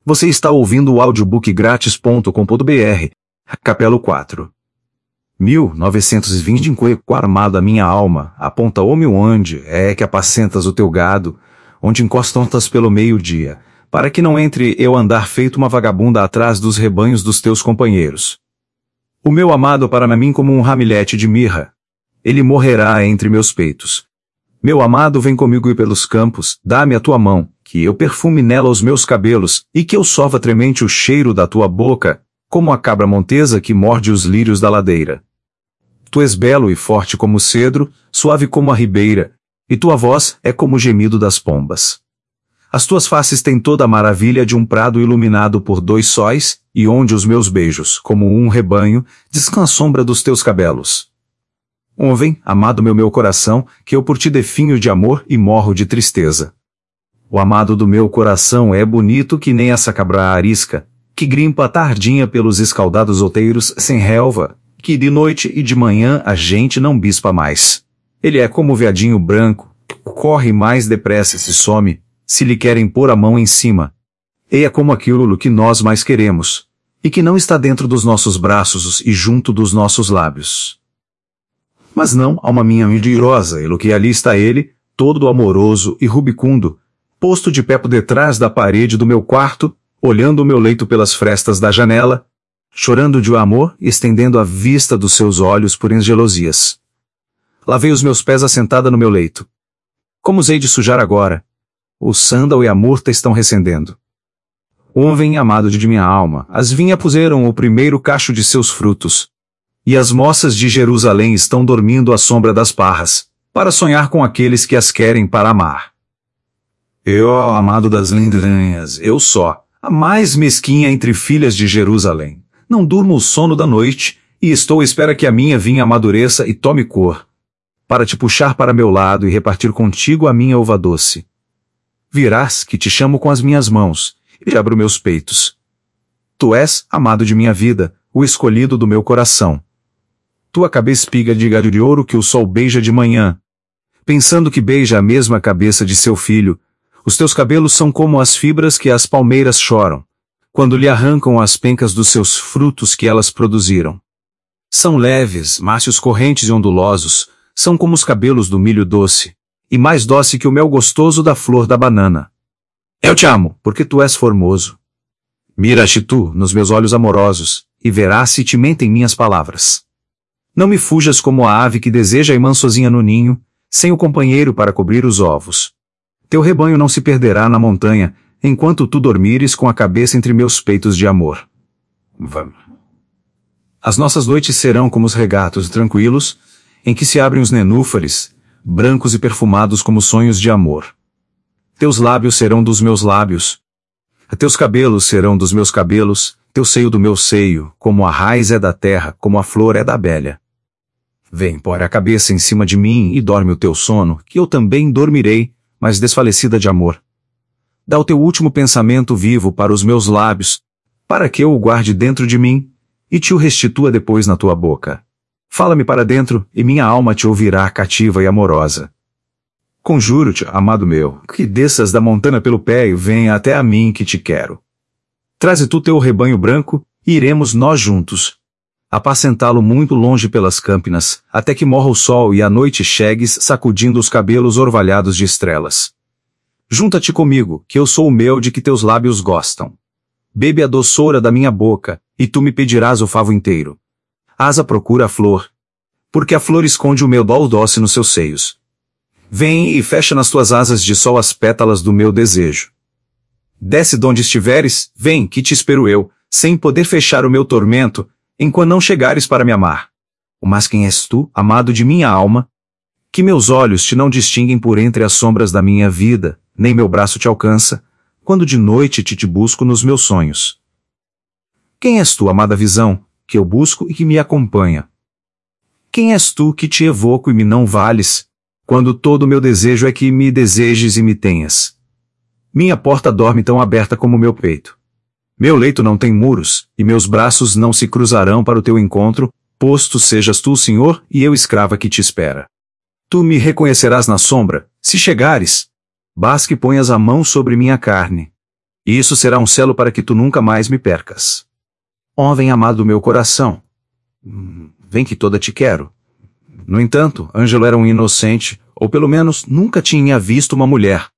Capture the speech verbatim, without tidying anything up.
Você está ouvindo o audiobook grátis ponto com ponto br. Capelo quatro. mil novecentos e vinte Encoeco armado a minha alma, aponta-me onde é que apacentas o teu gado, onde encostas pelo meio-dia, para que não entre eu andar feito uma vagabunda atrás dos rebanhos dos teus companheiros. O meu amado para mim como um ramilhete de mirra. Ele morrerá entre meus peitos. Meu amado, vem comigo e pelos campos, dá-me a tua mão, que eu perfume nela os meus cabelos, e que eu sova tremente o cheiro da tua boca, como a cabra montesa que morde os lírios da ladeira. Tu és belo e forte como o cedro, suave como a ribeira, e tua voz é como o gemido das pombas. As tuas faces têm toda a maravilha de um prado iluminado por dois sóis, e onde os meus beijos, como um rebanho, descansam a sombra dos teus cabelos. Ouvem, amado meu meu coração, que eu por ti definho de amor e morro de tristeza. O amado do meu coração é bonito que nem essa cabra arisca, que grimpa a tardinha pelos escaldados outeiros sem relva, que de noite e de manhã a gente não bispa mais. Ele é como o veadinho branco, corre mais depressa e se some, se lhe querem pôr a mão em cima. E é como aquilo que nós mais queremos, e que não está dentro dos nossos braços e junto dos nossos lábios. Mas não, alma minha mentirosa, e que ali está ele, todo amoroso e rubicundo, posto de pé por detrás da parede do meu quarto, olhando o meu leito pelas frestas da janela, chorando de amor e estendendo a vista dos seus olhos por engelosias. Lavei os meus pés assentada no meu leito. Como os hei de sujar agora? O sândalo e a murta estão recendendo. Ouvem, amado de minha alma, as vinhas puseram o primeiro cacho de seus frutos, e as moças de Jerusalém estão dormindo à sombra das parras, para sonhar com aqueles que as querem para amar. Eu, amado das lindranhas, eu só, a mais mesquinha entre filhas de Jerusalém, não durmo o sono da noite, e estou à espera que a minha vinha amadureça e tome cor, para te puxar para meu lado e repartir contigo a minha uva doce. Virás que te chamo com as minhas mãos, e te abro meus peitos. Tu és, amado de minha vida, o escolhido do meu coração. Tua cabeça espiga de galho de ouro que o sol beija de manhã. Pensando que beija a mesma cabeça de seu filho, os teus cabelos são como as fibras que as palmeiras choram, quando lhe arrancam as pencas dos seus frutos que elas produziram. São leves, mácios correntes e ondulosos, são como os cabelos do milho doce, e mais doce que o mel gostoso da flor da banana. Eu te amo, porque tu és formoso. Mira-te tu nos meus olhos amorosos, e verás se te mentem minhas palavras. Não me fujas como a ave que deseja a irmã sozinha no ninho, sem o companheiro para cobrir os ovos. Teu rebanho não se perderá na montanha, enquanto tu dormires com a cabeça entre meus peitos de amor. Vamos. As nossas noites serão como os regatos tranquilos, em que se abrem os nenúfares, brancos e perfumados como sonhos de amor. Teus lábios serão dos meus lábios. Teus cabelos serão dos meus cabelos, teu seio do meu seio, como a raiz é da terra, como a flor é da abelha. Vem, põe a cabeça em cima de mim e dorme o teu sono, que eu também dormirei, mas desfalecida de amor. Dá o teu último pensamento vivo para os meus lábios, para que eu o guarde dentro de mim, e te o restitua depois na tua boca. Fala-me para dentro, e minha alma te ouvirá cativa e amorosa. Conjuro-te, amado meu, que desças da montanha pelo pé e venha até a mim que te quero. Traze tu teu rebanho branco, e iremos nós juntos apacentá-lo muito longe pelas campinas, até que morra o sol e a noite chegues sacudindo os cabelos orvalhados de estrelas. Junta-te comigo, que eu sou o mel de que teus lábios gostam. Bebe a doçura da minha boca, e tu me pedirás o favo inteiro. Asa procura a flor, porque a flor esconde o meu dol doce nos seus seios. Vem e fecha nas tuas asas de sol as pétalas do meu desejo. Desce donde estiveres, vem, que te espero eu, sem poder fechar o meu tormento, enquanto não chegares para me amar. Mas quem és tu, amado de minha alma? Que meus olhos te não distinguem por entre as sombras da minha vida, nem meu braço te alcança, quando de noite te te busco nos meus sonhos. Quem és tu, amada visão, que eu busco e que me acompanha? Quem és tu que te evoco e me não vales, quando todo o meu desejo é que me desejes e me tenhas? Minha porta dorme tão aberta como meu peito. Meu leito não tem muros, e meus braços não se cruzarão para o teu encontro, posto sejas tu o Senhor e eu escrava que te espera. Tu me reconhecerás na sombra, se chegares. Basta que ponhas a mão sobre minha carne. E isso será um selo para que tu nunca mais me percas. Homem amado do meu coração. Vem que toda te quero. No entanto, Ângelo era um inocente, ou pelo menos nunca tinha visto uma mulher.